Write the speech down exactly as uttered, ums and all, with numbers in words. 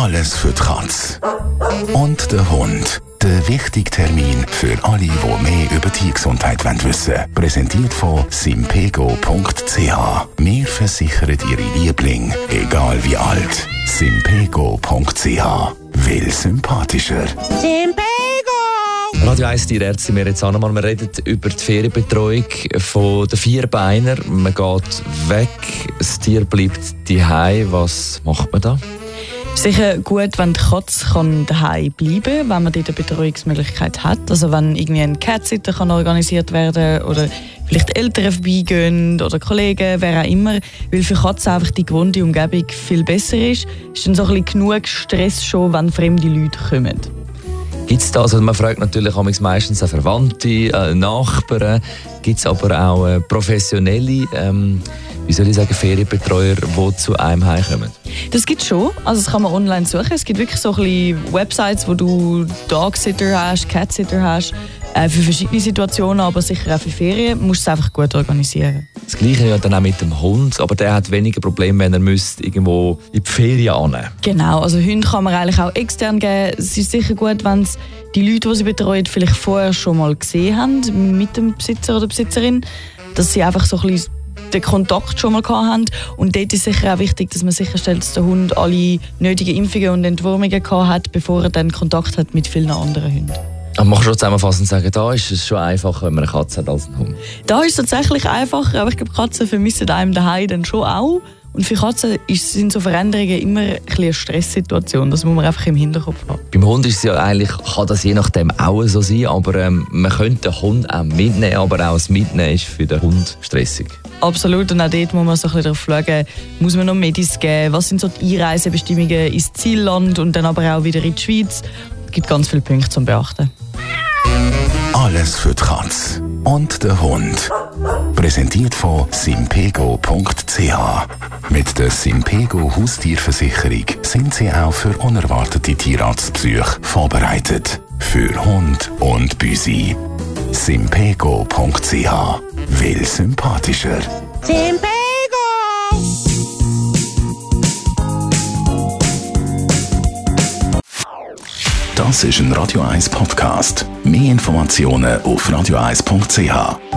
Alles für die Katze. Und der Hund. Der wichtige Termin für alle, die mehr über Tiergesundheit wissen wollen. Präsentiert von simpego punkt c h. Wir versichern Ihre Liebling, egal wie alt. simpego punkt c h. Will sympathischer. Simpego! Radio eins Tierärzte, wir jetzt einmal. Wir reden über die Ferienbetreuung von den Vierbeiner. Man geht weg, das Tier bleibt daheim. Was macht man da? Sicher gut, wenn die Katze daheim bleiben kann, wenn man dort eine Betreuungsmöglichkeit hat. Also wenn irgendwie ein Cat-Sitter kann organisiert werden oder vielleicht Eltern vorbeigehen oder Kollegen, wer auch immer. Weil für Katzen einfach die gewohnte Umgebung viel besser ist. Ist dann so ein bisschen genug Stress schon, wenn fremde Leute kommen. Gibt es da, also man fragt natürlich meistens auch Verwandte, äh, Nachbarn, gibt es aber auch äh, professionelle, ähm, wie soll ich sagen, Ferienbetreuer, die zu einem heimkommen? Das gibt es schon, also das kann man online suchen. Es gibt wirklich so ein bisschen Websites, wo du Dog-Sitter hast, Cat-Sitter hast, äh, für verschiedene Situationen, aber sicher auch für Ferien, musst du es einfach gut organisieren. Das Gleiche ja dann auch mit dem Hund, aber der hat weniger Probleme, wenn er müsste irgendwo in die Ferien annehmen. Genau, also Hunde kann man eigentlich auch extern geben. Es ist sicher gut, wenn es die Leute, die sie betreuen, vielleicht vorher schon mal gesehen haben mit dem Besitzer oder Besitzerin, dass sie einfach so ein bisschen den Kontakt schon mal gehabt haben. Und dort ist sicher auch wichtig, dass man sicherstellt, dass der Hund alle nötigen Impfungen und Entwurmungen gehabt hat, bevor er dann Kontakt hat mit vielen anderen Hunden. Aber man kann schon zusammenfassend sagen, da ist es schon einfacher, wenn man eine Katze hat als einen Hund. Da ist es tatsächlich einfacher, aber ich glaube, Katzen vermissen einem daheim dann schon auch. Und für Katzen sind so Veränderungen immer ein bisschen eine Stresssituation. Das muss man einfach im Hinterkopf haben. Beim Hund ist es ja eigentlich, kann das je nachdem auch so sein, aber ähm, man könnte den Hund auch mitnehmen, aber auch das Mitnehmen ist für den Hund stressig. Absolut, und auch dort muss man so ein bisschen darauf schauen, muss man noch Medis geben, was sind so die Einreisebestimmungen ins Zielland und dann aber auch wieder in die Schweiz. Es gibt ganz viele Punkte zum Beachten. Alles für die Katze. Und der Hund. Präsentiert von simpego punkt c h. Mit der Simpego Haustierversicherung sind Sie auch für unerwartete Tierarztbesuche vorbereitet. Für Hund und Büsi. simpego punkt c h. Will sympathischer. Simpego! Das ist ein Radio eins Podcast. Mehr Informationen auf radio eins punkt c h.